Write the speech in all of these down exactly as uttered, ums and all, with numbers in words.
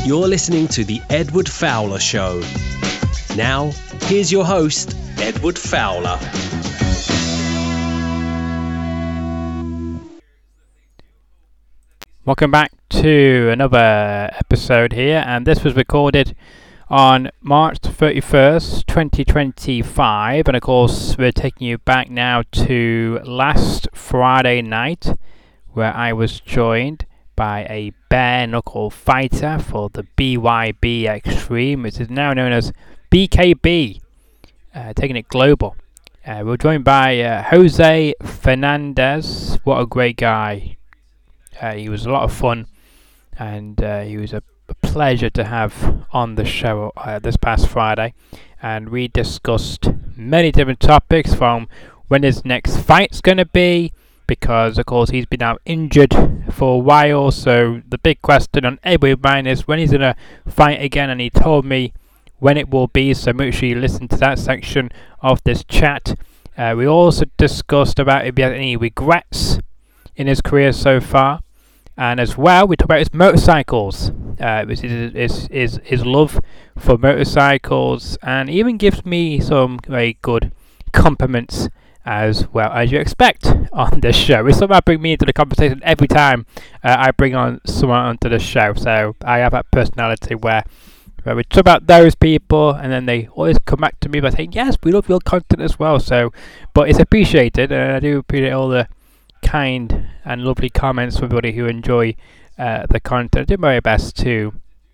You're listening to The Edward Fowler Show. Now, here's your host, Edward Fowler. Welcome back to another episode here, and this was recorded on March thirty-first, twenty twenty-five, and of course we're taking you back now to last Friday night, where I was joined by a bare knuckle fighter for the B Y B Extreme, which is now known as B K B, uh, taking it global. Uh, we're joined by uh, Jose Fernandez. What a great guy. Uh, he was a lot of fun, and uh, he was a, a pleasure to have on the show uh, this past Friday. And we discussed many different topics, from when his next fight's going to be, because of course he's been out injured for a while. So the big question on everybody's mind is when he's going to fight again, and he told me when it will be. So make sure you listen to that section of this chat. Uh, we also discussed about if he had any regrets in his career so far. And as well, we talk about his motorcycles, uh, his, his, his, his love for motorcycles, and even gives me some very good compliments as well, as you expect on this show. It's something I bring me into the conversation every time uh, I bring on someone onto the show. So I have that personality where, where we talk about those people, and then they always come back to me by saying, yes, we love your content as well. So, but it's appreciated, and I do appreciate all the kind and lovely comments from everybody who enjoy uh, the content. I do my very best to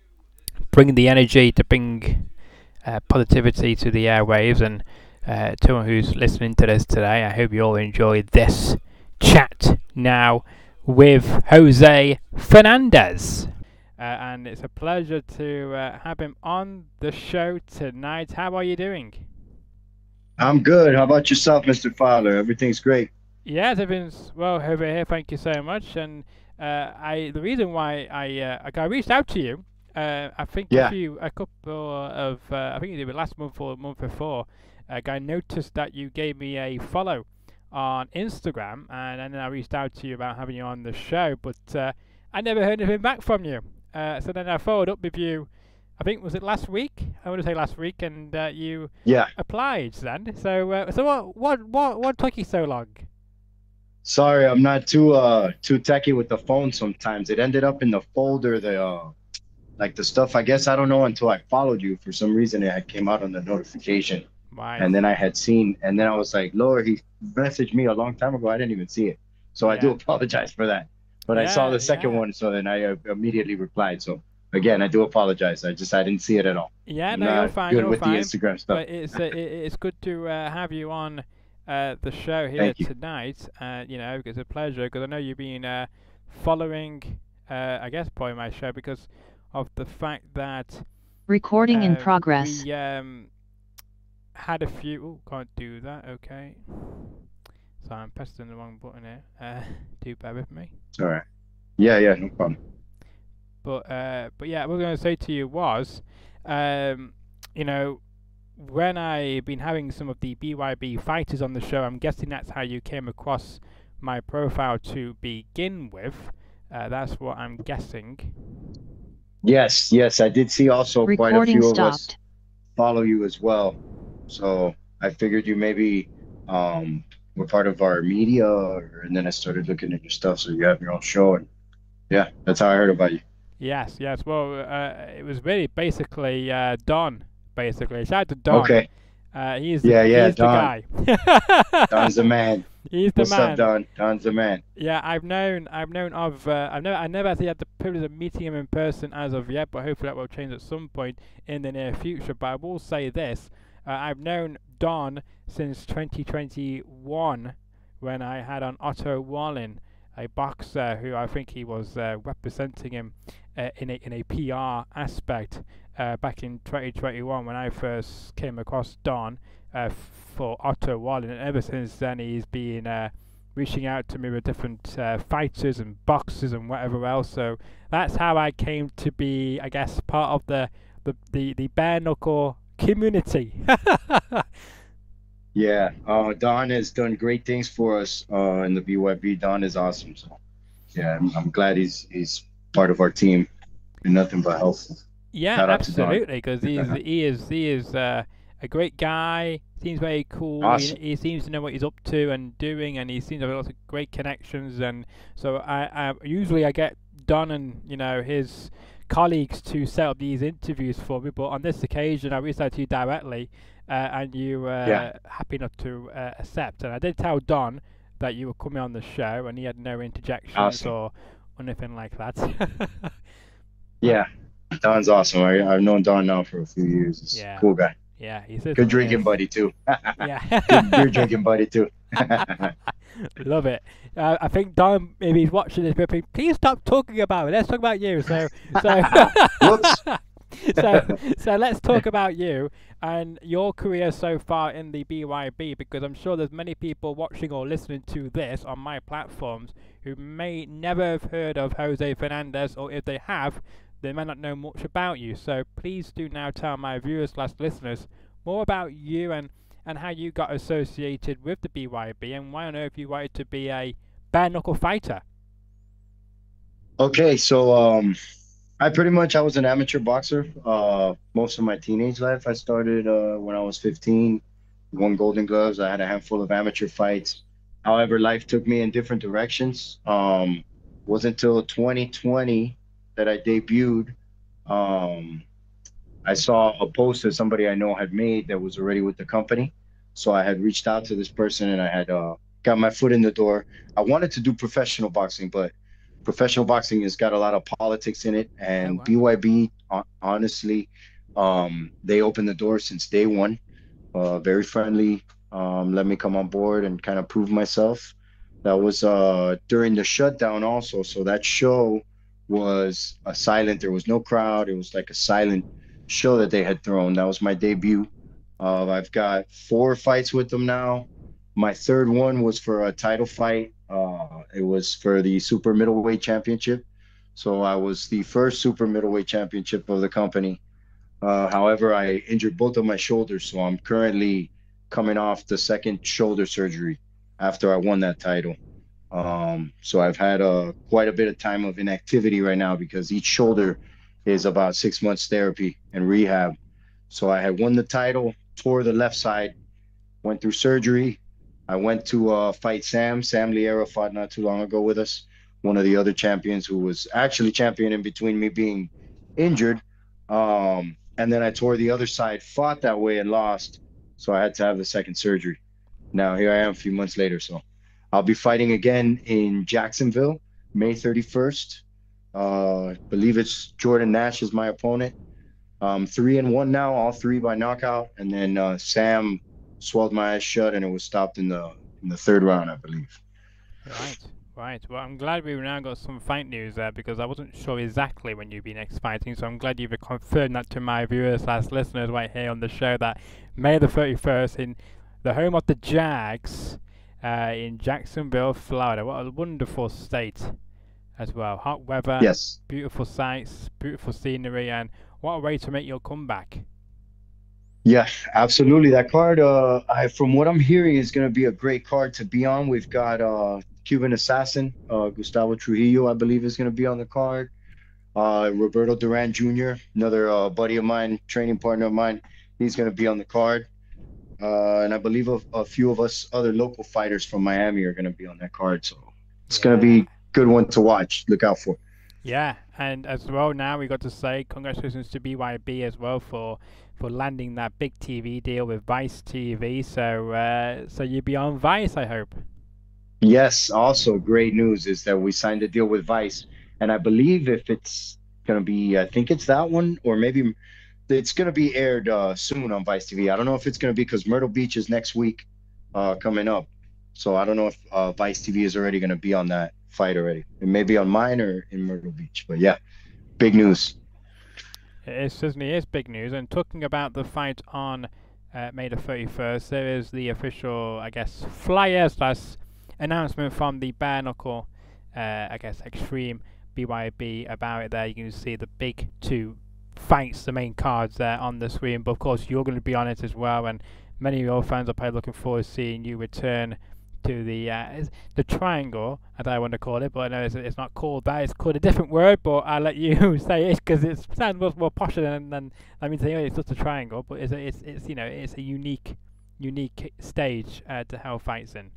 bring the energy, to bring uh, positivity to the airwaves, and uh, to anyone who's listening to this today, I hope you all enjoy this chat now with Jose Fernandez. Uh, and it's a pleasure to uh, have him on the show tonight. How are you doing? I'm good. How about yourself, Mister Fowler? Everything's great. Yes, everything's well over here. Thank you so much. And uh, I, the reason why I, uh, I reached out to you, uh, I think yeah. a few, a couple of, uh, I think it was last month or the month before, uh, I noticed that you gave me a follow on Instagram, and, and then I reached out to you about having you on the show, but uh, I never heard anything back from you. Uh, so then I followed up with you. I think was it last week? I want to say last week, and uh, you yeah. applied then. So, uh, so what, what, what, what took you so long? Sorry, I'm not too uh too techy with the phone sometimes. It ended up in the folder, the uh like the stuff, I guess, I don't know, until I followed you. For some reason it came out on the notification. Right. And then I had seen, and then I was like, Lord, he messaged me a long time ago. I didn't even see it. So yeah. I do apologize for that. But yeah, I saw the second yeah. one, so then I uh, immediately replied. So again, I do apologize. I just I didn't see it at all. Yeah, I'm no, not you're fine. Good you're with fine, the Instagram stuff. But it's uh, it, it's good to uh, have you on Uh, the show here tonight. Uh, you know, it's a pleasure, because I know you've been uh, following, uh, I guess, probably my show because of the fact that recording uh, in progress. We um, had a few. Oh, can't do that. Okay, so I'm pressing the wrong button here. Uh, do bear with me. All right. Yeah, yeah, no problem. But uh, but yeah, what I was going to say to you was, um, you know. when I've been having some of the B Y B fighters on the show, I'm guessing that's how you came across my profile to begin with. Uh, that's what I'm guessing. Yes, yes, I did see also Recording quite a few stopped. of us follow you as well. So I figured you maybe um, were part of our media, or, and then I started looking at your stuff. So you have your own show, and yeah, that's how I heard about you. Yes, yes. Well, uh, it was really basically uh, Don. Basically, shout out to Don. Okay. Uh, he's yeah, the, yeah, he's Don. the guy. Don's the man. He's the What's man. What's up, Don? Don's the man. Yeah, I've known, I've known of, uh, I've never, I never actually had the privilege of meeting him in person as of yet, but hopefully that will change at some point in the near future. But I will say this: uh, I've known Don since twenty twenty-one, when I had on Otto Wallin, a boxer who I think he was uh, representing him uh, in a in a P R aspect. Uh, back in twenty twenty-one, when I first came across Don uh, for Otto Wallin, and ever since then he's been uh, reaching out to me with different uh, fighters and boxers and whatever else. So that's how I came to be, I guess, part of the the the, the bare knuckle community. Yeah, uh, Don has done great things for us uh, in the B Y B. Don is awesome. So yeah, I'm, I'm glad he's he's part of our team. been nothing but helpful. Yeah, Shout out to Don. absolutely, because he is he is he is uh, a great guy. Seems very cool. Awesome. He, he seems to know what he's up to and doing, and he seems to have lots of great connections. And so I, I usually I get Don and you know his colleagues to set up these interviews for me, but on this occasion I reached out to you directly, uh, and you were Yeah. happy enough to uh, accept. And I did tell Don that you were coming on the show, and he had no interjections Awesome. or anything like that. Yeah, Don's awesome. I, I've known Don now for a few years. He's Yeah. a cool guy. Yeah, he's Good drinking buddy too. Yeah. Good beer drinking buddy too. Love it. Uh, I think Don, maybe he's watching this, but think, please stop talking about it. Let's talk about you. So, so, Whoops. so, so let's talk about you and your career so far in the B Y B, because I'm sure there's many people watching or listening to this on my platforms who may never have heard of Jose Fernandez, or if they have, they may not know much about you. So please do now tell my viewers slash listeners more about you and, and how you got associated with the B Y B and why on earth you wanted to be a bare knuckle fighter. Okay, so um, I pretty much I was an amateur boxer. Uh, most of my teenage life, I started uh, when I was fifteen. Won Golden Gloves. I had a handful of amateur fights. However, life took me in different directions. Um, wasn't until twenty twenty that I debuted. Um, I saw a post that somebody I know had made that was already with the company. So I had reached out to this person and I had uh, got my foot in the door. I wanted to do professional boxing, but professional boxing has got a lot of politics in it. And Oh, wow. B Y B, honestly, um, they opened the door since day one. Uh, very friendly, um, let me come on board and kind of prove myself. That was uh, during the shutdown also. So that show was a silent, there was no crowd. It was like a silent show that they had thrown. That was my debut. Uh, I've got four fights with them now. My third one was for a title fight. Uh, it was for the super middleweight championship. So I was the first super middleweight championship of the company. Uh, however, I injured both of my shoulders. So I'm currently coming off the second shoulder surgery after I won that title. Um, so I've had uh, quite a bit of time of inactivity right now because each shoulder is about six months therapy and rehab. So I had won the title, tore the left side, went through surgery. I went to uh, fight Sam. Sam Liera fought not too long ago with us, one of the other champions who was actually champion in between me being injured. Um, and then I tore the other side, fought that way and lost. So I had to have the second surgery. Now here I am a few months later. So I'll be fighting again in Jacksonville, May thirty-first. Uh, I believe it's Jordan Nash is my opponent. Um, three and one now, all three by knockout. And then uh, Sam swelled my eyes shut, and it was stopped in the in the third round, I believe. Right, right. Well, I'm glad we've now got some fight news there because I wasn't sure exactly when you'd be next fighting. So I'm glad you've confirmed that to my viewers slash listeners right here on the show that May the thirty-first in the home of the Jags uh, in Jacksonville, Florida. What a wonderful state as well. Hot weather, Yes. beautiful sights, beautiful scenery, and what a way to make your comeback. Yeah, absolutely. That card, uh, I from what I'm hearing, is going to be a great card to be on. We've got uh, Cuban Assassin, uh, Gustavo Trujillo, I believe, is going to be on the card. Uh, Roberto Duran Junior, another uh, buddy of mine, training partner of mine, he's going to be on the card. Uh, and I believe a, a few of us other local fighters from Miami are going to be on that card. So it's Yeah. going to be a good one to watch. Look out for. Yeah, and as well now we got to say congratulations to B Y B as well for for landing that big T V deal with Vice T V. So uh, so you'll be on Vice, I hope. Yes, also great news is that we signed a deal with Vice. And I believe if it's going to be, I think it's that one, or maybe it's going to be aired uh, soon on Vice T V. I don't know if it's going to be because Myrtle Beach is next week uh, coming up. So I don't know if uh, Vice T V is already going to be on that fight already. It may be on mine or in Myrtle Beach. But yeah, big news. It certainly is big news. And talking about the fight on uh, May the thirty-first, there is the official, I guess, flyer slash announcement from the bare knuckle, uh, I guess, Extreme B Y B about it there. You can see the big two fights, the main cards there on the screen. But of course, you're going to be on it as well. And many of your fans are probably looking forward to seeing you return to the uh, the triangle, as I want to call it, but I know it's, it's not called that. It's called a different word, but I'll let you say it because it sounds much more posher than, than I mean, saying, oh, it's just a triangle, but it's a, it's it's you know it's a unique unique stage uh, to hell fights in.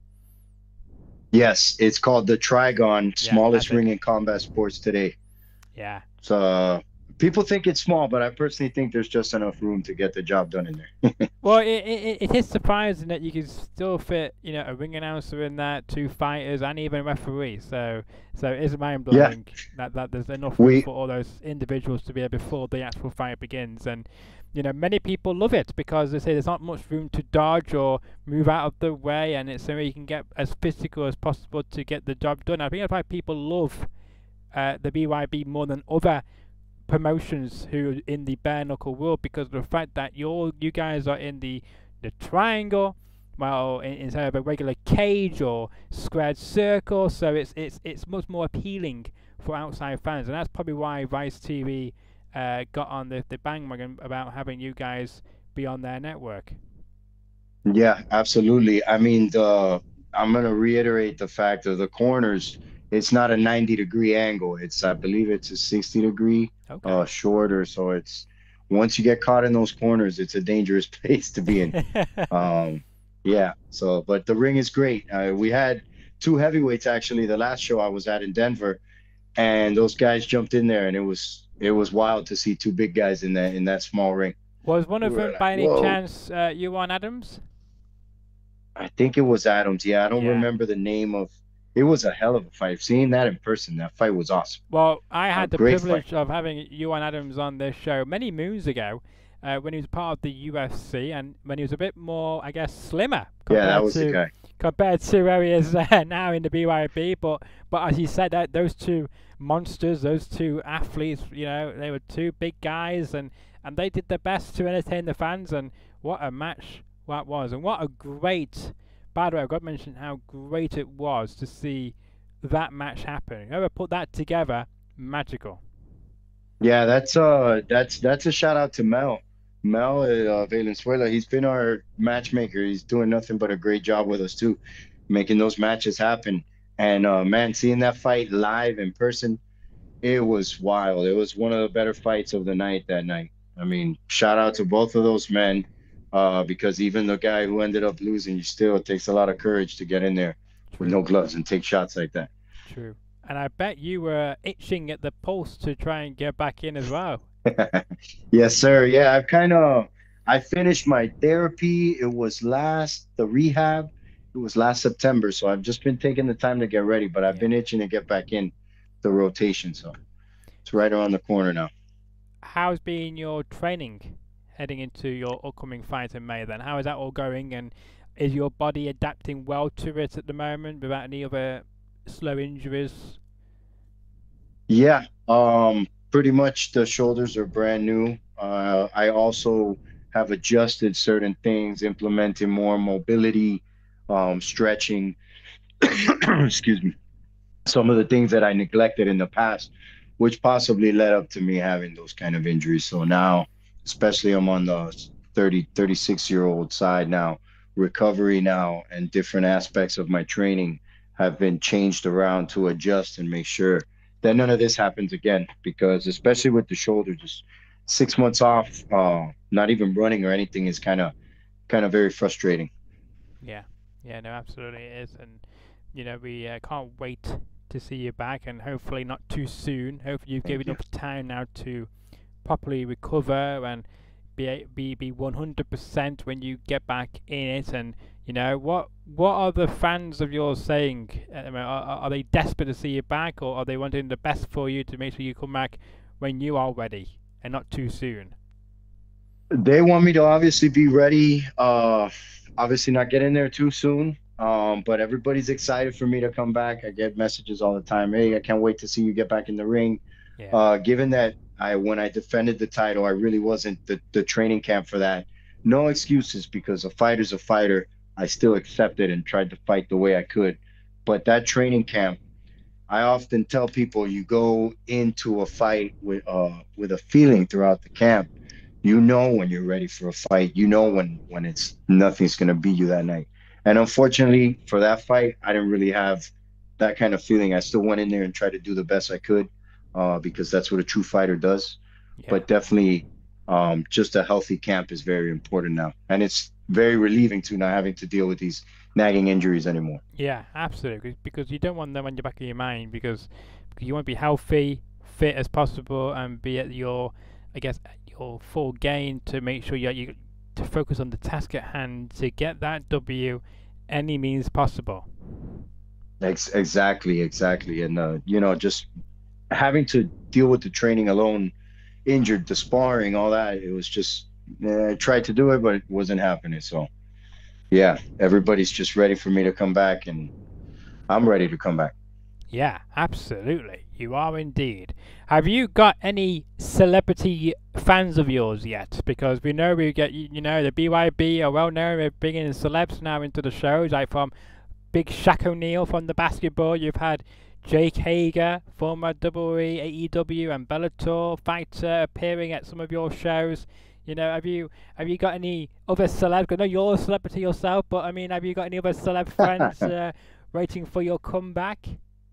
Yes, it's called the Trigon, Yeah, smallest that's it. ring in combat sports today. Yeah. So uh, people think it's small, but I personally think there's just enough room to get the job done in there. Well, it, it it is surprising that you can still fit, you know, a ring announcer in that, two fighters, and even a referee. So, so it is mind blowing that, that there's enough room We- for all those individuals to be there before the actual fight begins. And, you know, many people love it because they say there's not much room to dodge or move out of the way, and it's so you can get as physical as possible to get the job done. I think that's why people love uh, the B Y B more than other promotions who are in the bare knuckle world, because of the fact that you're you guys are in the the triangle, well, in, instead of a regular cage or squared circle, so it's it's it's much more appealing for outside fans, and that's probably why Vice T V uh, got on the the bandwagon about having you guys be on their network. Yeah, absolutely. I mean, the I'm gonna reiterate the fact of the corners. It's not a ninety degree angle. It's I believe it's a sixty degree Okay. uh shorter. So it's once you get caught in those corners, it's a dangerous place to be in. Um, yeah. So, but the ring is great. Uh, we had two heavyweights actually. The last show I was at in Denver, and those guys jumped in there, and it was it was wild to see two big guys in that in that small ring. Was one of We were them like, by any "Whoa." chance uh, Yuan Adams? I think it was Adams. Yeah, I don't Yeah. remember the name of. It was a hell of a fight. Seeing that in person, that fight was awesome. Well, I had the great privilege of having Yuan Adams on this show many moons ago, uh, when he was part of the U F C and when he was a bit more, I guess, slimmer Yeah, that compared was to the guy. compared to where he is uh, now in the B Y B. But but as you said, that those two monsters, those two athletes, you know, they were two big guys, and and they did their best to entertain the fans. And what a match that was, and what a great. By the way, I've got to mention how great it was to see that match happen. Whoever put that together, magical. Yeah, that's uh, that's that's a shout out to Mel. Mel uh, Valenzuela. He's been our matchmaker. He's doing nothing but a great job with us too, making those matches happen. And uh, man, seeing that fight live in person, it was wild. It was one of the better fights of the night that night. I mean, shout out to both of those men. Uh, because even the guy who ended up losing, you still, it takes a lot of courage to get in there with no gloves and take shots like that. True. And I bet you were itching at the pulse to try and get back in as well. Yes, sir. Yeah, I've kind of, I finished my therapy. It was last, the rehab, it was last September. So I've just been taking the time to get ready, but I've Yeah. been itching to get back in the rotation. So it's right around the corner now. How's been your training heading into your upcoming fight in May then? How is that all going, and is your body adapting well to it at the moment without any other slow injuries? Yeah, um, pretty much the shoulders are brand new. Uh, I also have adjusted certain things, implementing more mobility, um, stretching, excuse me, some of the things that I neglected in the past, which possibly led up to me having those kind of injuries. So now, especially I'm on the thirty, thirty-six year old side now, recovery now, and different aspects of my training have been changed around to adjust and make sure that none of this happens again, because especially with the shoulder, just six months off, uh, not even running or anything is kind of, kind of very frustrating. Yeah, yeah, no, absolutely it is, and you know we uh, can't wait to see you back, and hopefully not too soon. Hopefully you've Thank given you. enough time now to properly recover and be a- be be one hundred percent when you get back in it. And you know what what are the fans of yours saying? at the moment? Are, are are they desperate to see you back, or are they wanting the best for you to make sure you come back when you are ready and not too soon? They want me to obviously be ready, uh, obviously not get in there too soon. Um, but everybody's excited for me to come back. I get messages all the time. Hey, I can't wait to see you get back in the ring. Yeah. Uh, given that I, when I defended the title, I really wasn't the, the training camp for that. No excuses, because a fighter's a fighter. I still accepted and tried to fight the way I could. But that training camp, I often tell people, you go into a fight with uh with a feeling throughout the camp. You know when you're ready for a fight. You know when when it's nothing's gonna beat you that night. And unfortunately for that fight, I didn't really have that kind of feeling. I still went in there and tried to do the best I could, uh, because that's what a true fighter does. Yeah. But definitely, um, just a healthy camp is very important now, and it's very relieving to not having to deal with these nagging injuries anymore. Yeah, absolutely. Because you don't want them on the back of your mind because, because you want to be healthy, fit as possible, and be at your, I guess, at your full gain to make sure you you to focus on the task at hand to get that W any means possible. Ex- exactly, exactly, and uh, you know, just having to deal with the training alone, injured, the sparring, all that. It was just eh, I tried to do it, but it wasn't happening. So yeah, everybody's just ready for me to come back, and I'm ready to come back. Yeah, absolutely. You are indeed. Have you got any celebrity fans of yours yet? Because we know we get, you you know, the B Y B are well known. We're bringing celebs now into the shows, like from Big Shaq O'Neal from the basketball. You've had Jake Hager, former W W E, A E W, and Bellator fighter, appearing at some of your shows. You know, have you have you got any other celebs? I know you're a celebrity yourself, but I mean, have you got any other celeb friends uh, waiting for your comeback?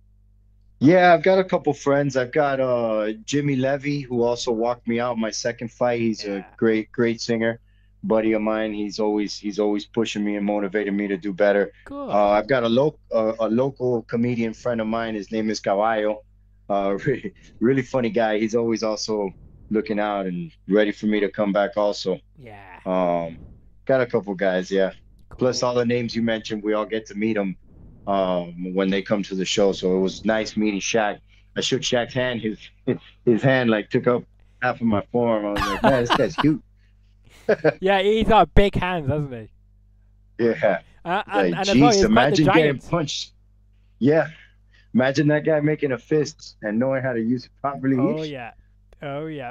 Yeah, I've got a couple friends. I've got uh Jimmy Levy, who also walked me out my second fight. He's a Yeah. great, great singer, buddy of mine. He's always he's always pushing me and motivating me to do better. Good. Uh, I've got a local uh, a local comedian friend of mine. His name is Caballo. Uh, really, really funny guy. He's always also looking out and ready for me to come back also. Yeah. Um, got a couple guys, yeah. Plus Cool. all the names you mentioned, we all get to meet them um, when they come to the show. So it was nice meeting Shaq. I shook Shaq's hand. His his hand like took up half of my forearm. I was like, man, this guy's cute. Yeah, he's got big hands, hasn't he? Yeah. Uh, Like, and, and as well, geez, he's quite the imagine getting giant. punched. Yeah. Imagine that guy making a fist and knowing how to use it properly. Oh yeah, oh yeah.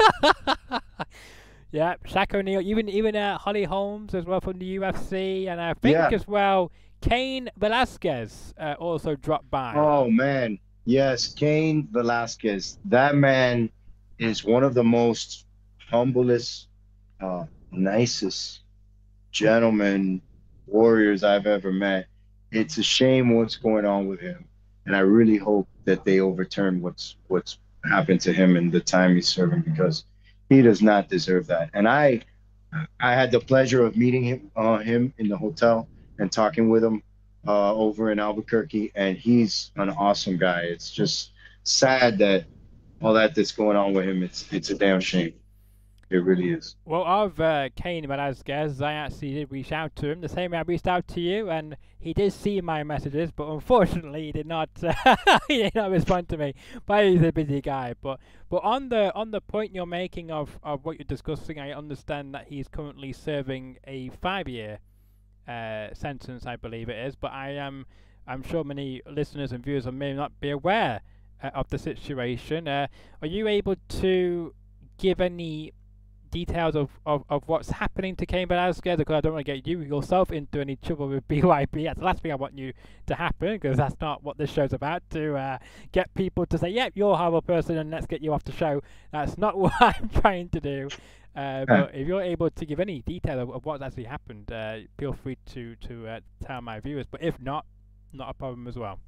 Yeah, Shaq O'Neal, even even uh, Holly Holmes as well from the U F C, and I think Yeah. as well Cain Velasquez uh, also dropped by. Oh man. Yes, Cain Velasquez. That man is one of the most humblest, uh, nicest gentlemen, warriors I've ever met. It's a shame what's going on with him, and I really hope that they overturn what's what's happened to him and the time he's serving because he does not deserve that. And I I had the pleasure of meeting him uh, him in the hotel and talking with him uh, over in Albuquerque, and he's an awesome guy. It's just sad that all that that's going on with him. It's it's a damn shame. It really is. Well, of uh, Cain Velasquez, I actually did reach out to him the same way I reached out to you, and he did see my messages, but unfortunately he did not. Uh, he did not respond to me. But he's a busy guy. But but on the on the point you're making of, of what you're discussing, I understand that he's currently serving a five-year uh, sentence, I believe it is. But I am I'm sure many listeners and viewers may not be aware uh, of the situation. Uh, are you able to give any details of, of, of what's happening to Cain Velasquez? Because I don't want to get you yourself into any trouble with B Y B. That's the last thing I want you to happen, because that's not what this show's about, to uh, get people to say, yep, you're a horrible person and let's get you off the show. That's not what I'm trying to do. Uh, but if you're able to give any detail of, of what's actually happened, uh, feel free to, to uh, tell my viewers. But if not, not a problem as well.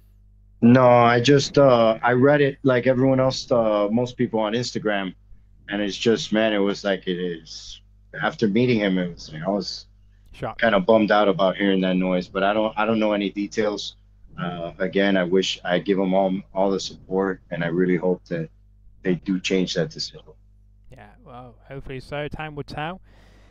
No, I just uh I read it like everyone else, uh most people on Instagram, and it's just man, it was like it is after meeting him, it was I was Shocked. kind of bummed out about hearing that noise, but I don't I don't know any details. Uh again, I wish I give them all all the support, and I really hope that they do change that decision. Yeah, well, hopefully so. Time will tell.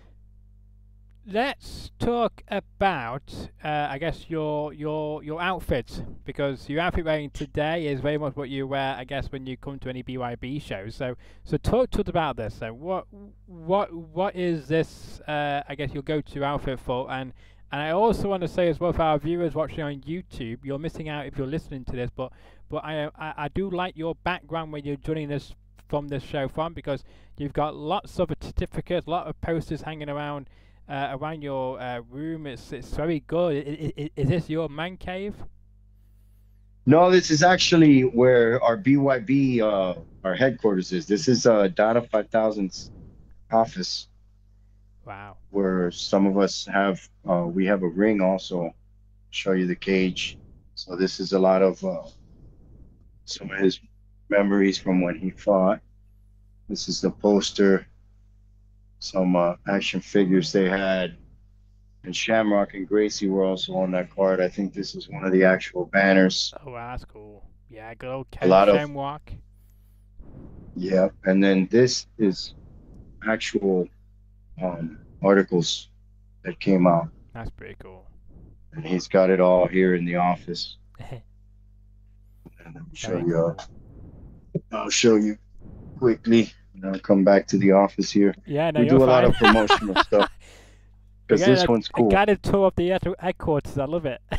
Let's talk about, uh, I guess, your your your outfit, because your outfit wearing today is very much what you wear, I guess, when you come to any B Y B shows. So, so talk to us about this. So, what what what is this? Uh, I guess your go-to outfit for, and and I also want to say as well for our viewers watching on YouTube, you're missing out if you're listening to this, but but I I, I do like your background when you're joining this from this show from, because you've got lots of certificates, a lot of posters hanging around. Uh, around your uh, room, it's it's very good. I, I, I, is this your man cave? No, this is actually where our B Y B uh our headquarters is. This is uh Donna five thousand's office. Wow. where some of us have, uh, we have a ring also. Show you the cage. So this is a lot of uh, some of his memories from when he fought. This is the poster, some uh, action figures they had. And Shamrock and Gracie were also on that card. I think this is one of the actual banners. Oh, wow, that's cool. Yeah, good old A Ken lot of- Shamrock. Yeah, and then this is actual um, articles that came out, That's pretty cool. and he's got it all here in the office. And let me show Very you. Uh, I'll show you quickly, and I'll come back to the office here. Yeah, no, We you're do a lot fine. of promotional stuff because Again, this a- one's A cool. guided tour of the head- headquarters. I love it.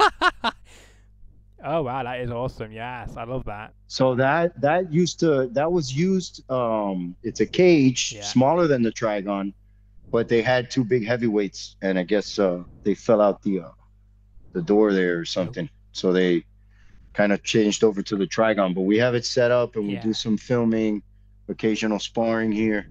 Oh wow, that is awesome. Yes, I love that. So that that used to that was used. Um, it's a cage Yeah. smaller than the Trigon, but they had two big heavyweights, and I guess uh, they fell out the uh, the door there or something. So they kind of changed over to the Trigon. But we have it set up, and we Yeah. do some filming, occasional sparring here.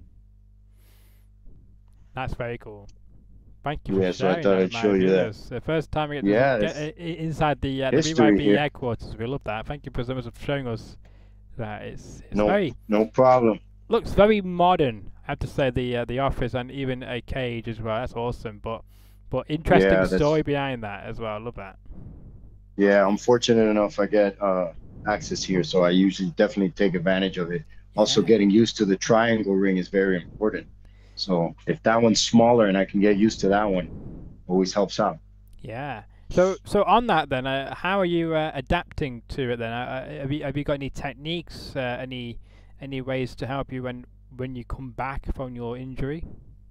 That's very cool. Thank you for Yeah, so I sharing thought that, I'd my show you that. viewers. The first time we get to Yeah, get that's i- i- inside the, uh, the history B Y B here. headquarters. We love that. Thank you for so much for showing us that. It's, it's No, very no problem. looks very modern. I have to say the uh, the office and even a cage as well. That's awesome. But but interesting Yeah, that's- story behind that as well. I love that. Yeah, I'm fortunate enough I get uh, access here, so I usually definitely take advantage of it. Also, Yeah. getting used to the triangle ring is very important. So if that one's smaller and I can get used to that one, always helps out. Yeah. So so on that then, uh, how are you uh, adapting to it then? Uh, uh, have you have you got any techniques, uh, any any ways to help you when when you come back from your injury?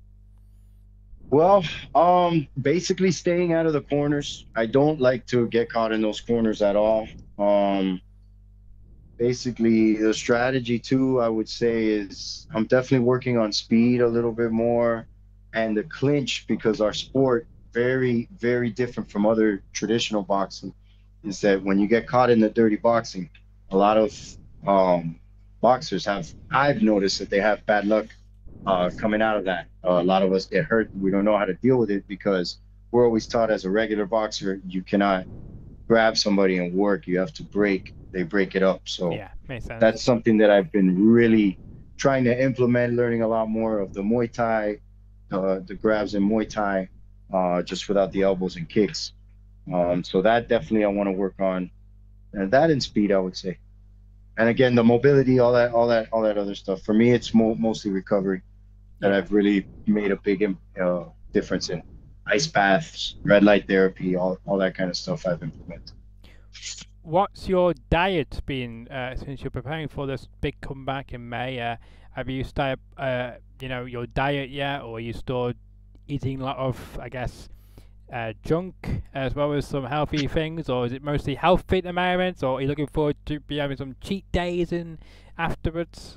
Well, um, basically staying out of the corners. I don't like to get caught in those corners at all. Um, basically, the strategy too, I would say, is I'm definitely working on speed a little bit more, and the clinch, because our sport very, very different from other traditional boxing, is that when you get caught in the dirty boxing, a lot of um, boxers have. I've noticed that they have bad luck uh, coming out of that. Uh, a lot of us get hurt. We don't know how to deal with it because we're always taught as a regular boxer, you cannot grab somebody and work. You have to break. They break it up. So Yeah, makes sense. that's something that I've been really trying to implement, learning a lot more of the Muay Thai, uh, the grabs in Muay Thai, uh, just without the elbows and kicks. Um, so that definitely I want to work on, and that in speed, I would say. And again, the mobility, all that, all that, all that other stuff. For me, it's mo- mostly recovery that Yeah. I've really made a big im- uh, difference in. Ice baths, red light therapy, all, all that kind of stuff I've implemented. What's your diet been uh, since you're preparing for this big comeback in May? Uh, have you started, uh, you know, your diet yet, or are you still eating a lot of, I guess, uh, junk as well as some healthy things, or is it mostly healthy at the moment, or are you looking forward to be having some cheat days in afterwards?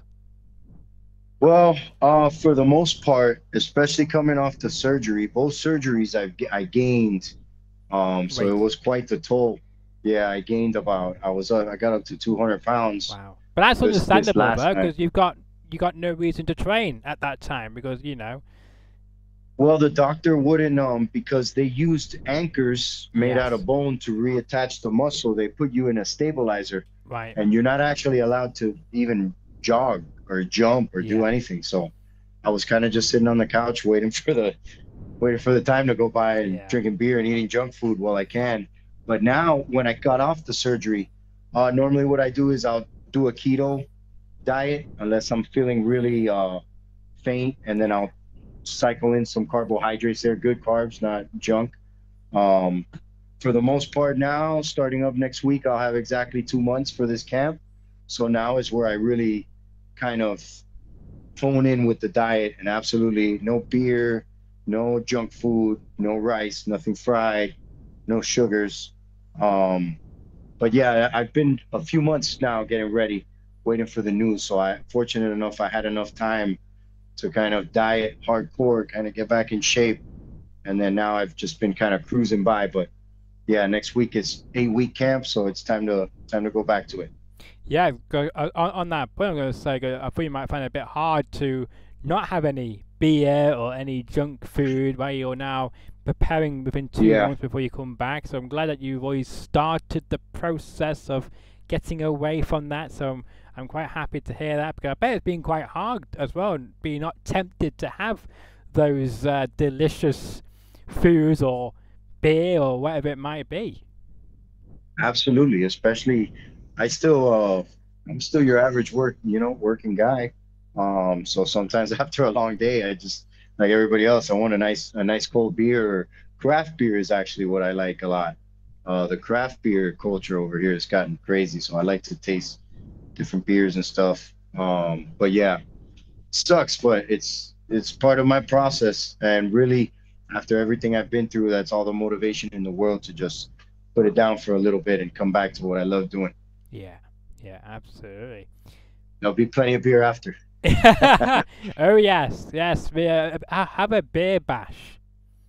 Well, uh, for the most part, especially coming off the surgery, both surgeries I've g- I gained, um, so Weight. it was quite the toll. Yeah, I gained about I was uh, I got up to two hundred pounds. Wow, but that's This- this understandable last though, night. because you've got you got no reason to train at that time because you know. Well, the doctor wouldn't um because they used anchors made Yes. out of bone to reattach the muscle. They put you in a stabilizer, Right. and you're not actually allowed to even jog or jump or do Yeah. anything. So I was kind of just sitting on the couch waiting for the waiting for the time to go by and Yeah. drinking beer and eating junk food while I can. But now when I got off the surgery, uh, normally what I do is I'll do a keto diet unless I'm feeling really uh, faint, and then I'll cycle in some carbohydrates there, good carbs, not junk. Um, for the most part now, starting up next week, I'll have exactly two months for this camp. So now is where I really kind of hone in with the diet, and absolutely no beer, no junk food, no rice, nothing fried, no sugars. Um, but yeah, I- I've been a few months now getting ready, waiting for the news. So I, fortunate enough, I had enough time to kind of diet hardcore, kind of get back in shape. And then now I've just been kind of cruising by. But yeah, next week is eight week camp, so it's time to time to go back to it. Yeah, go, uh, on, on that point, I'm going to say uh, I thought you might find it a bit hard to not have any beer or any junk food while you're now preparing within two Yeah. months before you come back. So I'm glad that you've always started the process of getting away from that. So I'm, I'm quite happy to hear that, because I bet it's been quite hard as well, and being not tempted to have those uh, delicious foods or beer or whatever it might be. Absolutely. Especially, I still, uh, I'm still your average work, you know, working guy. Um, so sometimes after a long day, I just, like everybody else, I want a nice, a nice cold beer. Or craft beer is actually what I like a lot. Uh, the craft beer culture over here has gotten crazy, so I like to taste different beers and stuff. Um, but yeah, sucks, but it's it's part of my process. And really, after everything I've been through, that's all the motivation in the world to just put it down for a little bit and come back to what I love doing. Yeah, yeah, absolutely. There'll be plenty of beer after. Oh yes, yes. We uh, uh, have a beer bash.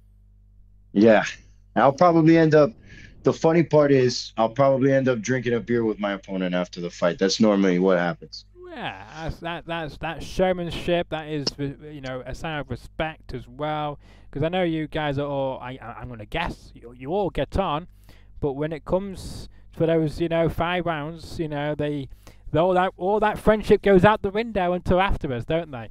Yeah, I'll probably end up. The funny part is, I'll probably end up drinking a beer with my opponent after the fight. That's normally what happens. Yeah, that's that that's that showmanship. That is, uh, you know, a sign of respect as well. Because I know you guys are all. I I- I'm gonna guess you you all get on, but when it comes for those, you know, five rounds, you know, they, they all that all that friendship goes out the window until afterwards, don't they?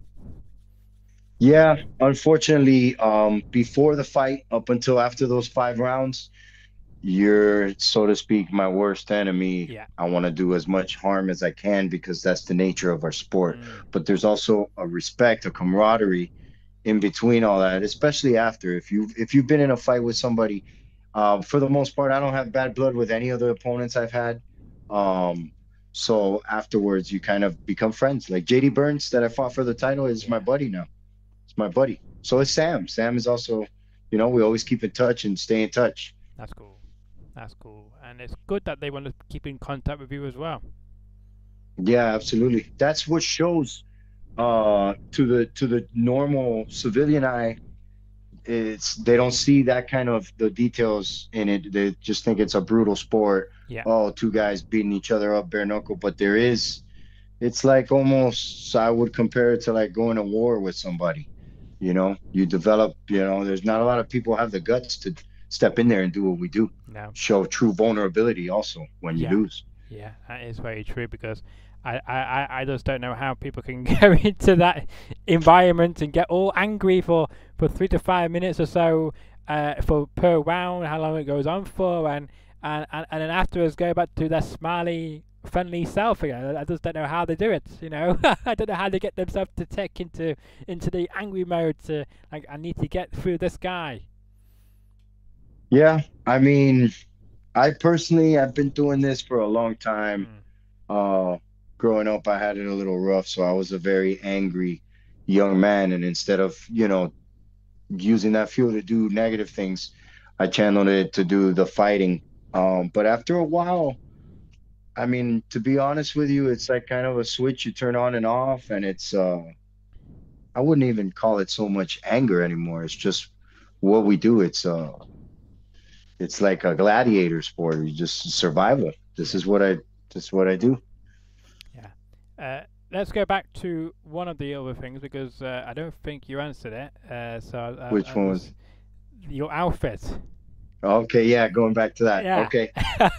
Yeah, unfortunately, um, before the fight, up until after those five rounds, you're, so to speak, my worst enemy. Yeah. I want to do as much harm as I can because that's the nature of our sport. Mm. But there's also a respect, a camaraderie in between all that, especially after. If you if you've been in a fight with somebody, uh, for the most part, I don't have bad blood with any of the opponents I've had. Um, so afterwards, you kind of become friends. Like J D Burns, that I fought for the title, is my Yeah. buddy now. It's my buddy. So is Sam. Sam is also, you know, we always keep in touch and stay in touch. That's cool. That's cool, and it's good that they want to keep in contact with you as well. Yeah, absolutely. That's what shows uh to the to the normal civilian eye. It's they don't see that kind of the details in it. They just think it's a brutal sport. Yeah. Oh, two guys beating each other up bare knuckle. But there is, it's like almost, I would compare it to like going to war with somebody. You know, you develop, you know, there's not a lot of people have the guts to step in there and do what we do. No. Show true vulnerability also when you Yeah. lose. Yeah, that is very true, because I, I, I- I just don't know how people can go into that environment and get all angry for, for three to five minutes or so uh, for per round, how long it goes on for, and, and, and, and then afterwards go back to their smiley, friendly self again. I just don't know how they do it, you know. I don't know how they get themselves to take into into the angry mode to, like, I need to get through this guy. Yeah, I mean, I personally, I've been doing this for a long time. Mm. Uh, growing up, I had it a little rough, so I was a very angry young man. And instead of, you know, using that fuel to do negative things, I channeled it to do the fighting. Um, but after a while, I mean, to be honest with you, it's like kind of a switch you turn on and off, and it's uh, I wouldn't even call it so much anger anymore. It's just what we do. It's uh, it's like a gladiator sport. You just survival. This is what I this is what I do. Uh, let's go back to one of the other things, because uh, I don't think you answered it. Uh, so uh, Which uh, one was was? your outfit? Okay, yeah, going back to that. Yeah. Okay.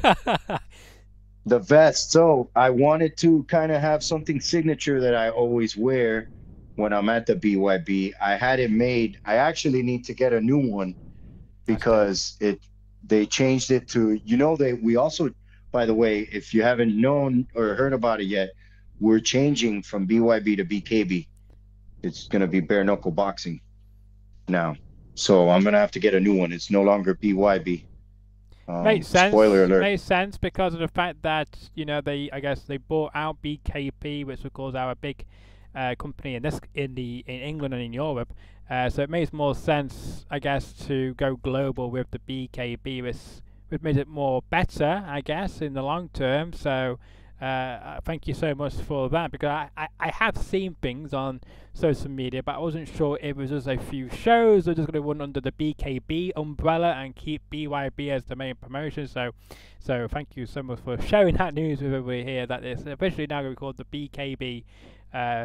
The vest. So I wanted to kind of have something signature that I always wear when I'm at the B Y B. I had it made. I actually need to get a new one because it they changed it to, you know, they we also, by the way, if you haven't known or heard about it yet, we're changing from B Y B to B K B. It's going to be bare knuckle boxing now. So I'm going to have to get a new one. It's no longer B Y B. Um, Makes sense. Spoiler alert. Makes sense because of the fact that, you know, they I guess they bought out B K B, which of course our big uh, company in this in the in England and in Europe. Uh, so it makes more sense, I guess, to go global with the B K B, which which makes it more better, I guess, in the long term. So. Uh, thank you so much for that, because I, I, I have seen things on social media, but I wasn't sure if it was just a few shows or just going to run under the B K B umbrella and keep B Y B as the main promotion. So so thank you so much for sharing that news with everybody here, that it's officially now going to be called the B K B uh,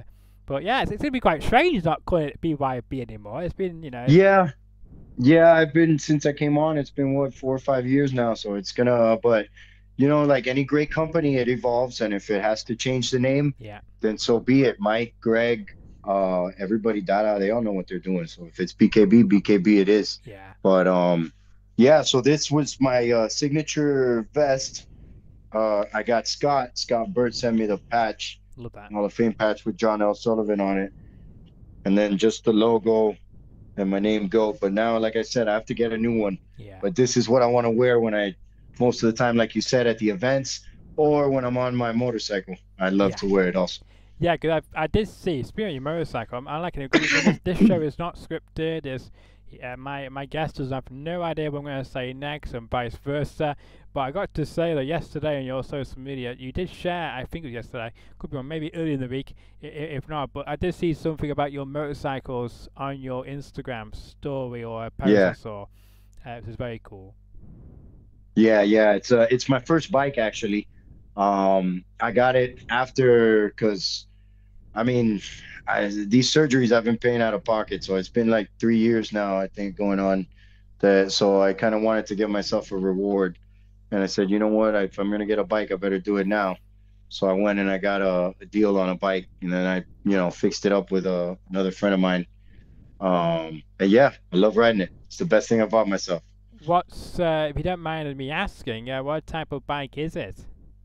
But yeah, it's, it's gonna be quite strange not calling it B Y B anymore. It's been, you know. Yeah, yeah. I've been since I came on. It's been what four or five years now. So it's gonna. But you know, like any great company, it evolves, and if it has to change the name, Yeah. then so be it. Mike, Greg, uh, everybody, Dada, they all know what they're doing. So if it's B K B, B K B, it is. Yeah. But um, yeah. So this was my uh, signature vest. Uh, I got Scott. Scott Bird sent me the patch. Love that. Hall of Fame patch with John L. Sullivan on it, and then just the logo and my name GOAT. But now, like I said, I have to get a new one. Yeah. But this is what I want to wear when I, most of the time, like you said, at the events or when I'm on my motorcycle. I love Yeah. to wear it also. Yeah, because I, I did see, speaking of your motorcycle, I'm, I like it. This, this show is not scripted. It's, uh, my my guest does have no idea what I'm going to say next, and vice versa. But I got to say that yesterday on your social media, you did share, I think it was yesterday, could be on maybe earlier in the week, i- i- if not, but I did see something about your motorcycles on your Instagram story or a post Yeah. I saw. Uh, which is very cool. Yeah, yeah. It's uh, it's my first bike actually. Um, I got it after because, I mean, I, these surgeries I've been paying out of pocket, so it's been like three years now, I think, going on. That so I kind of wanted to give myself a reward, and I said, you know what? If I'm gonna get a bike, I better do it now. So I went and I got a, a deal on a bike, and then I, you know, fixed it up with uh, another friend of mine. Um, and yeah, I love riding it. It's the best thing I bought myself. What's, uh, if you don't mind me asking, uh, what type of bike is it?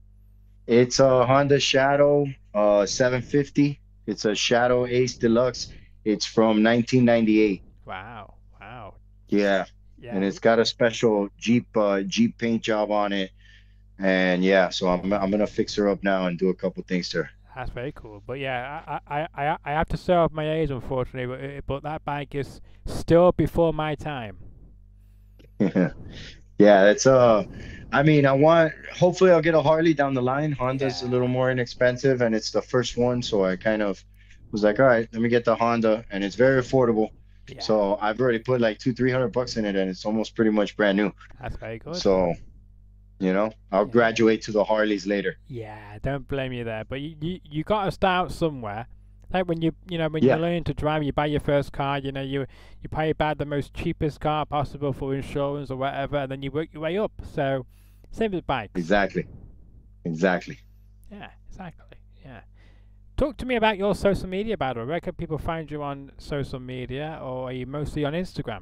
It's a Honda Shadow uh, seven fifty. It's a Shadow Ace Deluxe. It's from nineteen ninety-eight. Wow, wow. Yeah, Yeah. and it's got a special Jeep uh, Jeep paint job on it. And yeah, so I'm I'm gonna fix her up now and do a couple things to her. That's very cool. But yeah, I I, I, I have to serve my age, unfortunately, but, uh, but that bike is still before my time. Yeah, it's uh I mean, I want hopefully I'll get a Harley down the line. Honda's a Yeah. little more inexpensive and it's the first one, so I kind of was like, all right, let me get the Honda, and it's very affordable. Yeah, So I've already put like two, three hundred bucks in it, and it's almost pretty much brand new. that's very good. So, you know, I'll Yeah. graduate to the Harleys later. Yeah, don't blame you there. But you, you, you got to start somewhere. Like when you you know when Yeah. you learn to drive, you buy your first car. You know you you pay buy the most cheapest car possible for insurance or whatever, and then you work your way up. So same with bikes. Exactly. Exactly. Yeah, exactly. Yeah. Talk to me about your social media, by the way. Where can people find you on social media, or are you mostly on Instagram?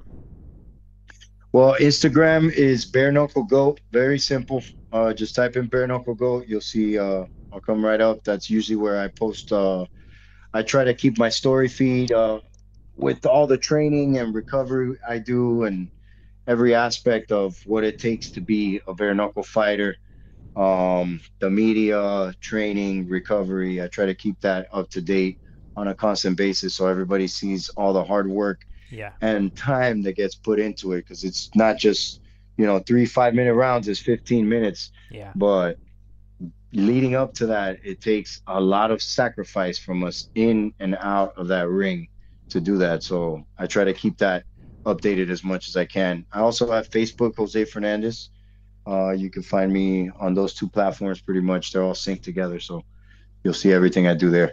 Well, Instagram is Bare Knuckle Goat. Very simple. Uh, just type in Bare Knuckle Goat. You'll see. Uh, I'll come right up. That's usually where I post. Uh, I try to keep my story feed uh, with all the training and recovery I do, and every aspect of what it takes to be a bare knuckle fighter. Um, the media, training, recovery. I try to keep that up to date on a constant basis, so everybody sees all the hard work Yeah. and time that gets put into it, because it's not just, you know, three five minute rounds is fifteen minutes, Yeah. but leading up to that, it takes a lot of sacrifice from us in and out of that ring to do that. So I try to keep that updated as much as I can. I also have Facebook, Jose Fernandez. Uh, you can find me on those two platforms pretty much. They're all synced together, so you'll see everything I do there.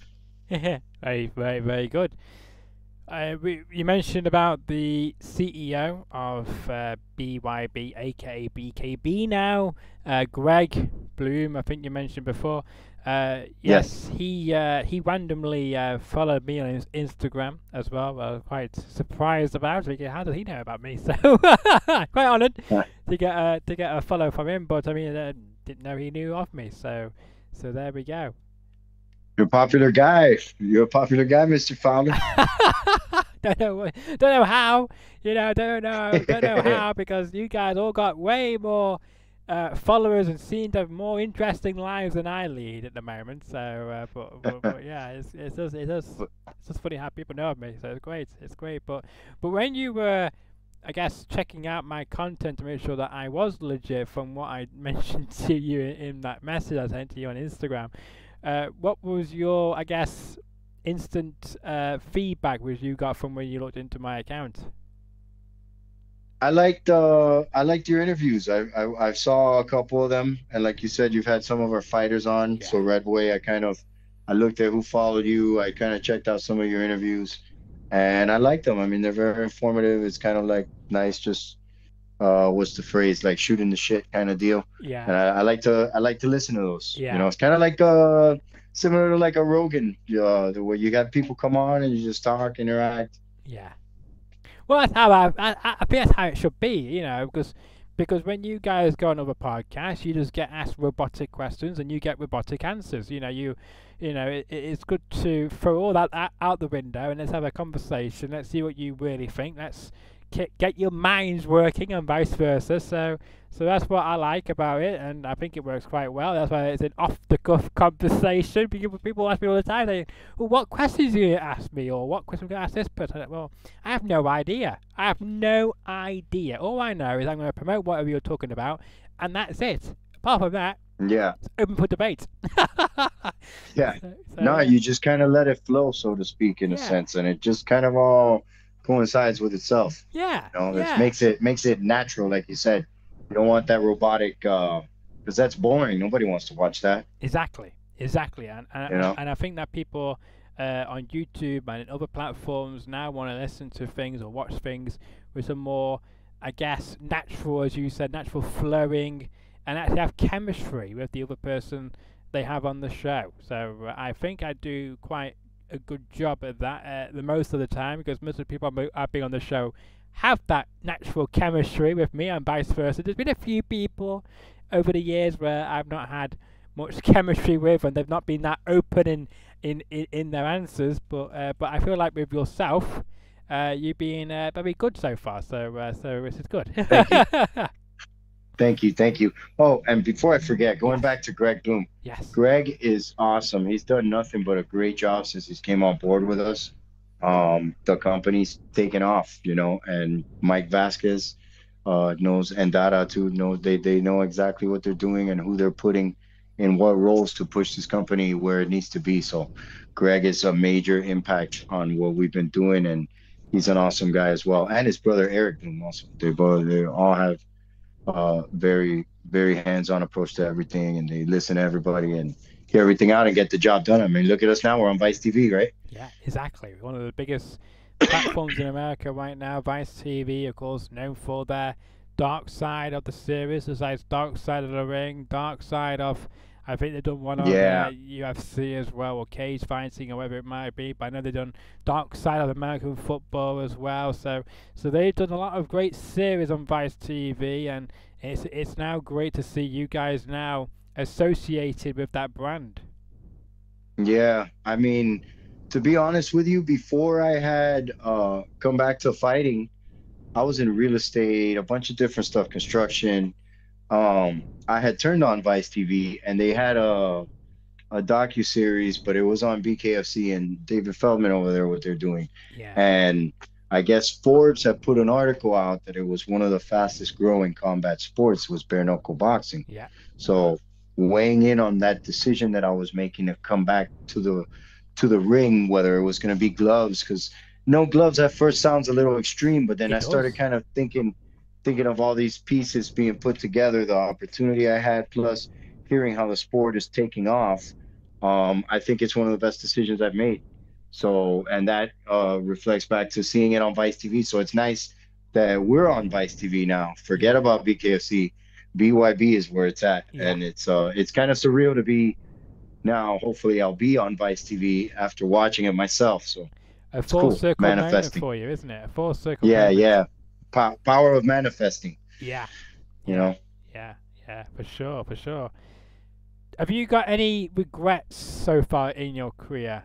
very, very, very good. Uh, we, you mentioned about the C E O of uh, B Y B, aka B K B now, uh, Greg Bloom. I think you mentioned before. Uh, yes, Yes. he uh, he randomly uh, followed me on his Instagram as well. I was quite surprised about it. How does he know about me? So quite honoured Yeah. to get a to get a follow from him. But I mean, uh, didn't know he knew of me. So so there we go. You're a popular guy. You're a popular guy, Mister Fowler. don't know, wh- don't know how, you know, don't know, don't know how, because you guys all got way more uh, followers and seem to have more interesting lives than I lead at the moment. So, uh, but, but, but yeah, it's it's just it just it's just funny how people know of me. So it's great, it's great. But but when you were, I guess, checking out my content to make sure that I was legit from what I mentioned to you in, in that message I sent to you on Instagram. Uh, what was your, I guess, instant uh, feedback which you got from when you looked into my account? I liked uh I liked your interviews. I, I I saw a couple of them, and like you said, you've had some of our fighters on. Yeah. So Redway, I kind of I looked at who followed you. I kind of checked out some of your interviews, and I liked them. I mean, they're very informative. It's kind of like nice, just uh, what's the phrase? Like shooting the shit kind of deal. Yeah, And I, I like to I like to listen to those. You know, yeah, it's kind of like uh similar to like a Rogan, uh, the where you got people come on and you just talk, interact. yeah. Well, that's how I, I, I think that's how it should be, you know, because because when you guys go on other podcasts, you just get asked robotic questions and you get robotic answers. You know, you, you know, it, it's good to throw all that o- out the window and let's have a conversation. Let's see what you really think. Let's get get your minds working and vice versa. So so that's what I like about it, and I think it works quite well. That's why it's an off-the-cuff conversation. People people ask me all the time, they, well, what questions are you going to ask me, or what questions are you going to ask this person? Well, I have no idea. I have no idea. All I know is I'm going to promote whatever you're talking about, and that's it. Apart from that, Yeah, it's open for debate. yeah. so, so, No, yeah. you just kind of let it flow, so to speak, in a Yeah. sense, and it just kind of all coincides with itself. Yeah. You know, it Yeah. makes it makes it natural, like you said. You don't want that robotic, uh, because that's boring. Nobody wants to watch that. Exactly, exactly, and and, You and know. and I think that people uh, on YouTube and in other platforms now want to listen to things or watch things with some more, I guess, natural, as you said, natural flowing, and actually have chemistry with the other person they have on the show. So uh, I think I do quite a good job at that uh, the most of the time, because most of the people I'm- I've been on the show have that natural chemistry with me and vice versa. There's been a few people over the years where I've not had much chemistry with, and they've not been that open in in, in, in their answers. But uh, but I feel like with yourself, uh, you've been uh, very good so far. So uh, so this is good. Thank you, thank you, thank you. Oh, and before I forget, going Yes. back to Greg Bloom. Yes. Greg is awesome. He's done nothing but a great job since he's came on board with us. Um, the company's taken off, you know, and Mike Vasquez uh, knows, and Dada too knows, they they know exactly what they're doing and who they're putting in what roles to push this company where it needs to be. So Greg is a major impact on what we've been doing, and he's an awesome guy as well. And his brother Eric Bloom also. They both they all have uh very very hands-on approach to everything, and they listen to everybody and hear everything out and get the job done. I mean, look at us now, we're on Vice T V, right? Yeah, exactly. One of the biggest platforms in America right now, Vice T V, of course, known for their dark side of the series, besides Dark Side of the Ring, Dark Side of, I think they've done one on Yeah. uh, U F C as well, or cage fighting, or whatever it might be. But I know they've done Dark Side of American football as well. So, so they've done a lot of great series on Vice T V, and it's it's now great to see you guys now associated with that brand. Yeah, I mean, to be honest with you, before I had uh come back to fighting, I was in real estate, a bunch of different stuff, construction. Um, I had turned on Vice T V, and they had a a docu series, but it was on B K F C and David Feldman over there, what they're doing. Yeah. And I guess Forbes had put an article out that it was one of the fastest growing combat sports was bare knuckle boxing. Yeah. So weighing in on that decision that I was making to come back to the to the ring, whether it was going to be gloves, because no gloves at first sounds a little extreme, but then It I started does. kind of thinking thinking of all these pieces being put together, the opportunity I had, plus hearing how the sport is taking off. Um, I think it's one of the best decisions I've made. So, and that uh, reflects back to seeing it on Vice T V. So it's nice that we're on Vice T V now. Forget Yeah. about B K F C. B Y B is where it's at, Yeah. and it's uh, it's kind of surreal to be now. Hopefully, I'll be on Vice T V after watching it myself. So A full cool. circle moment Manifesting. for you, isn't it? A full circle yeah, moment. yeah, po- power of manifesting. Yeah. You Yeah. know. Yeah, yeah, for sure, for sure. Have you got any regrets so far in your career?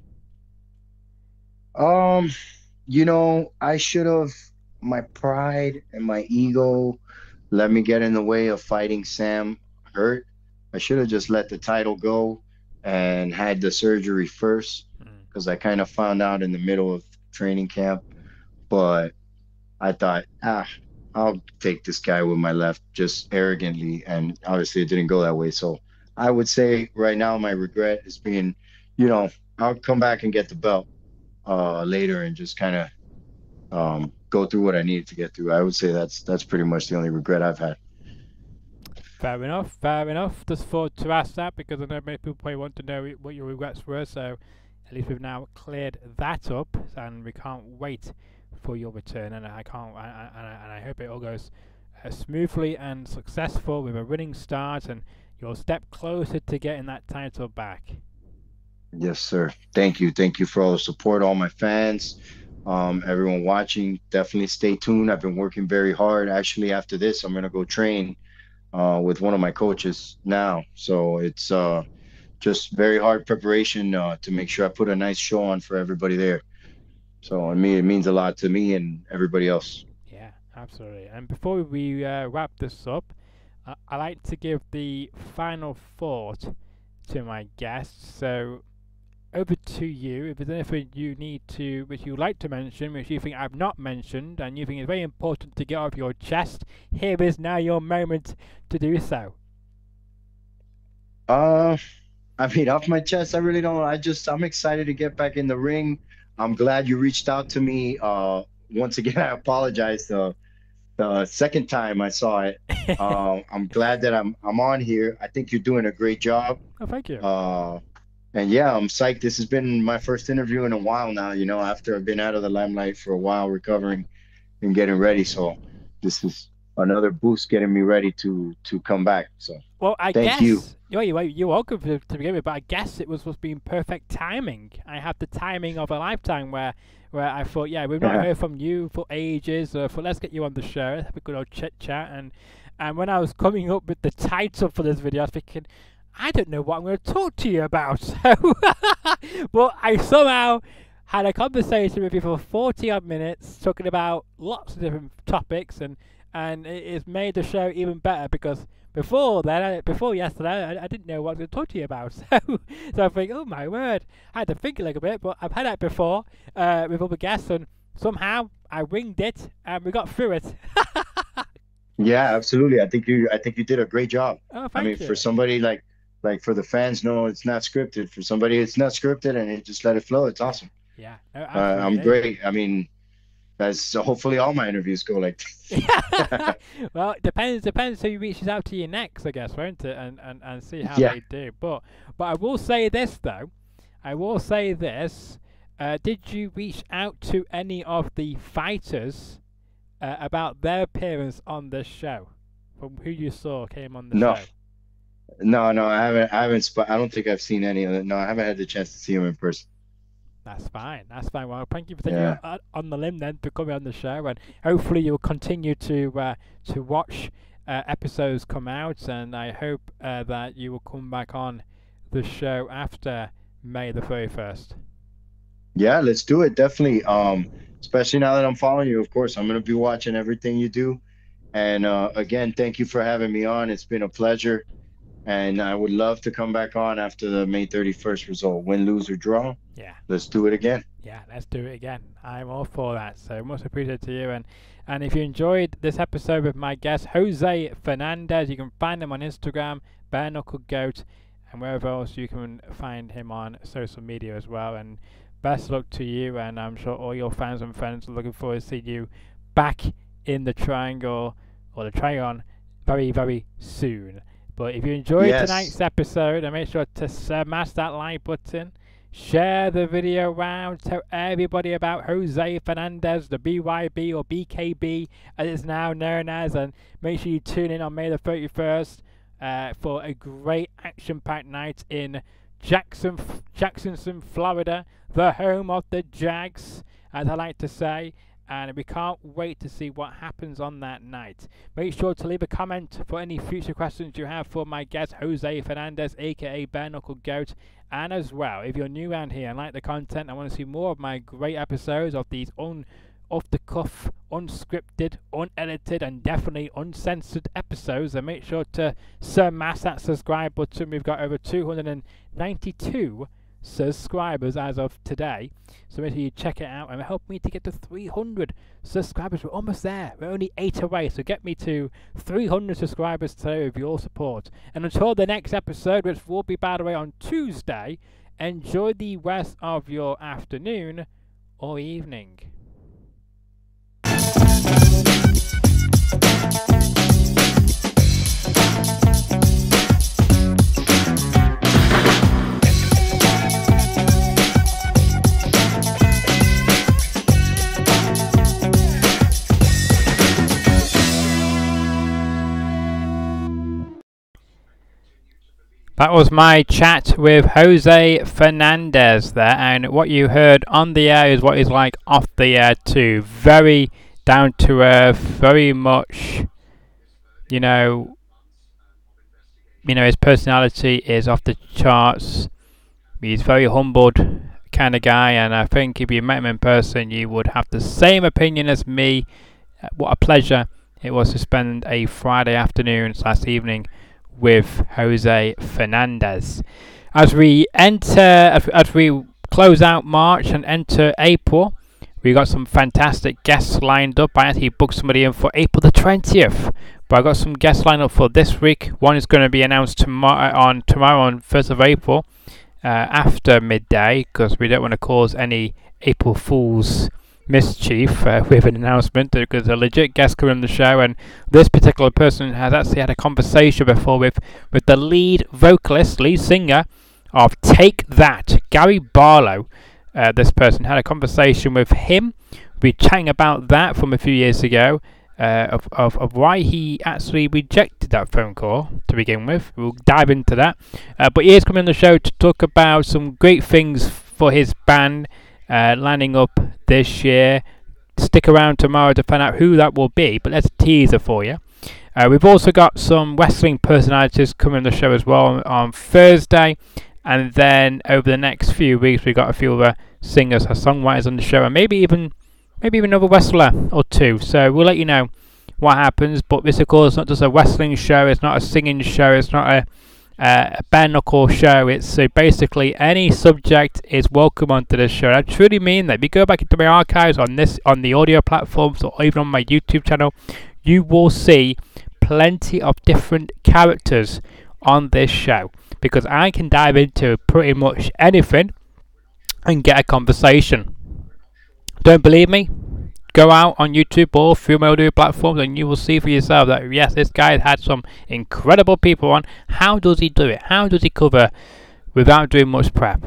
Um, you know, I should have, my pride and my ego let me get in the way of fighting Sam Hurt. I should have just let the title go and had the surgery first, Mm. because I kind of found out in the middle of training camp. But I thought, ah, I'll take this guy with my left just arrogantly. And obviously it didn't go that way. So I would say right now my regret is being, you know, I'll come back and get the belt uh later and just kind of um go through what I needed to get through. I would say that's that's pretty much the only regret I've had. Fair enough, fair enough. Just thought to ask that because I know many people probably want to know what your regrets were, so at least we've now cleared that up, and we can't wait for your return, and I can't, I, I, and, I, and I hope it all goes uh, smoothly and successful with a winning start, and you'll step closer to getting that title back. Yes, sir. Thank you. Thank you for all the support, all my fans, um, everyone watching. Definitely stay tuned. I've been working very hard. Actually, after this, I'm going to go train uh, with one of my coaches now. So it's uh, just very hard preparation uh, to make sure I put a nice show on for everybody there. So I mean, it means a lot to me and everybody else. Yeah, absolutely. And before we uh, wrap this up, uh, I like to give the final thought to my guests. So over to you. If there's anything you need to, which you like to mention, which you think I've not mentioned, and you think is very important to get off your chest, here is now your moment to do so. Uh, I mean, off my chest, I really don't. I just, I'm excited to get back in the ring. I'm glad you reached out to me. Uh, once again, I apologize. The the second time I saw it, uh, I'm glad that I'm I'm on here. I think you're doing a great job. Oh, thank you. Uh, and yeah, I'm psyched. This has been my first interview in a while now. You know, after I've been out of the limelight for a while, recovering and getting ready. So this is another boost getting me ready to to come back. So well, I thank guess you. You're, you're, you're welcome to, to begin with, but I guess it was supposed to be in perfect timing. I had the timing of a lifetime where where I thought, yeah, we've not Yeah. heard from you for ages. Uh, for let's get you on the show, have a good old chit chat. And and when I was coming up with the title for this video, I was thinking, I don't know what I'm going to talk to you about. So, but I somehow had a conversation with you for forty odd minutes, talking about lots of different topics, and and it, it's made the show even better because before then, I, before yesterday, I, I didn't know what I was going to talk to you about. So, so I think, oh my word, I had to think a little bit, but I've had that before uh, with other guests, and somehow I winged it and we got through it. Yeah, absolutely. I think you I think you did a great job. Oh, thank I mean, you. for somebody like like for the fans, no, it's not scripted. For somebody, it's not scripted, and it just let it flow. It's awesome. Yeah, no, Uh, I'm absolutely. great. I mean, that's hopefully all my interviews go like this. Well, it depends depends who reaches out to you next, I guess, won't it? And and, and see how Yeah. they do. But but I will say this though, I will say this. Uh, did you reach out to any of the fighters uh, about their appearance on this show? From who you saw came on the No. show? No, no, I haven't. I haven't. Sp- I don't think I've seen any of it. No, I haven't had the chance to see him in person. That's fine. That's fine. Well, thank you for taking Yeah. on, on the limb then to coming on the show, and hopefully you'll continue to uh, to watch uh, episodes come out, and I hope uh, that you will come back on the show after May the thirty-first. Yeah, let's do it. Definitely. Um, especially now that I'm following you. Of course, I'm gonna be watching everything you do. And uh, again, thank you for having me on. It's been a pleasure. And I would love to come back on after the May thirty-first result, win, lose, or draw. Yeah. Let's do it again. Yeah, let's do it again. I'm all for that. So much appreciated to you. And, and if you enjoyed this episode with my guest, Jose Fernandez, you can find him on Instagram, Bare Knuckle Goat, and wherever else you can find him on social media as well. And best luck to you. And I'm sure all your fans and friends are looking forward to seeing you back in the triangle or the trigon very, very soon. But if you enjoyed Yes. tonight's episode, then make sure to smash that like button. Share the video around. Tell everybody about Jose Fernandez, the B Y B or B K B as it's now known as. And make sure you tune in on May the thirty-first uh, for a great action-packed night in Jackson, Jacksonson, Florida, the home of the Jags, as I like to say. And we can't wait to see what happens on that night. Make sure to leave a comment for any future questions you have for my guest, Jose Fernandez, aka Bare Knuckle Goat. And as well, if you're new around here and like the content and want to see more of my great episodes of these un off the cuff, unscripted, unedited, and definitely uncensored episodes, then make sure to smash that subscribe button. We've got over two hundred ninety-two subscribers as of today, so make sure you check it out and help me to get to three hundred subscribers. We're almost there. We're only eight away, so get me to three hundred subscribers today with your support. And until the next episode, which will be, by the way, on Tuesday, enjoy the rest of your afternoon or evening. That was my chat with Jose Fernandez there, and what you heard on the air is what he's like off the air too. Very down to earth, very much, you know, you know, his personality is off the charts. He's very humbled kind of guy, and I think if you met him in person, you would have the same opinion as me. What a pleasure it was to spend a Friday afternoon slash evening with Jose Fernandez. As we enter, as, as we close out March and enter April, we got some fantastic guests lined up. I actually booked somebody in for April the twentieth, but I got some guests lined up for this week. One is going to be announced tomorrow on tomorrow on first of April, uh, after midday, because we don't want to cause any April Fool's mischief uh, with an announcement, because a legit guest coming on the show, and this particular person has actually had a conversation before with with the lead vocalist, lead singer of Take That, Gary Barlow. Uh, this person had a conversation with him. We were chatting about that from a few years ago, uh, of, of of why he actually rejected that phone call to begin with. We'll dive into that, uh, but he is coming on the show to talk about some great things for his band Uh, lining up this year. Stick around tomorrow to find out who that will be, but that's a teaser for you. Uh, we've also got some wrestling personalities coming on the show as well on Thursday, and then over the next few weeks we've got a few other singers or songwriters on the show, and maybe even maybe even another wrestler or two. So we'll let you know what happens. But this, of course, is not just a wrestling show, it's not a singing show, it's not a Uh, a bare knuckle show. It's so basically any subject is welcome onto this show. I truly mean that. If you go back into my archives on this, on the audio platforms, or even on my YouTube channel, you will see plenty of different characters on this show, because I can dive into pretty much anything and get a conversation. Don't believe me? Go out on YouTube or through my audio platforms and you will see for yourself that yes, this guy has had some incredible people on. How does he do it? How does he cover without doing much prep?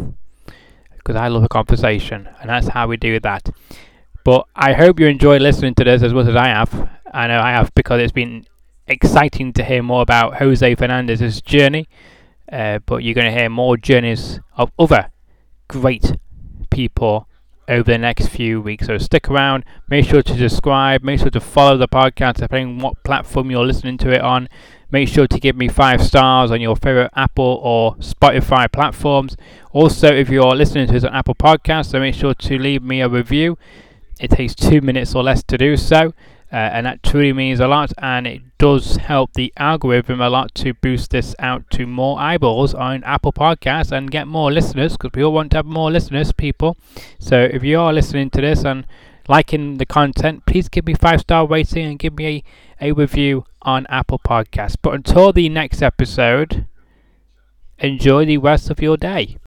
Because I love a conversation, and that's how we do that. But I hope you enjoy listening to this as much as I have. I know I have, because it's been exciting to hear more about Jose Fernandez's journey. Uh, but you're going to hear more journeys of other great people over the next few weeks, so stick around. Make sure to subscribe, make sure to follow the podcast depending on what platform you're listening to it on. Make sure to give me five stars on your favorite Apple or Spotify platforms. Also, if you're listening to this on Apple Podcasts, so make sure to leave me a review. It takes two minutes or less to do so, uh, and that truly means a lot, and it does help the algorithm a lot to boost this out to more eyeballs on Apple Podcasts and get more listeners, because we all want to have more listeners, people. So if you are listening to this and liking the content, please give me five star rating and give me a, a review on Apple Podcasts. But until the next episode, enjoy the rest of your day.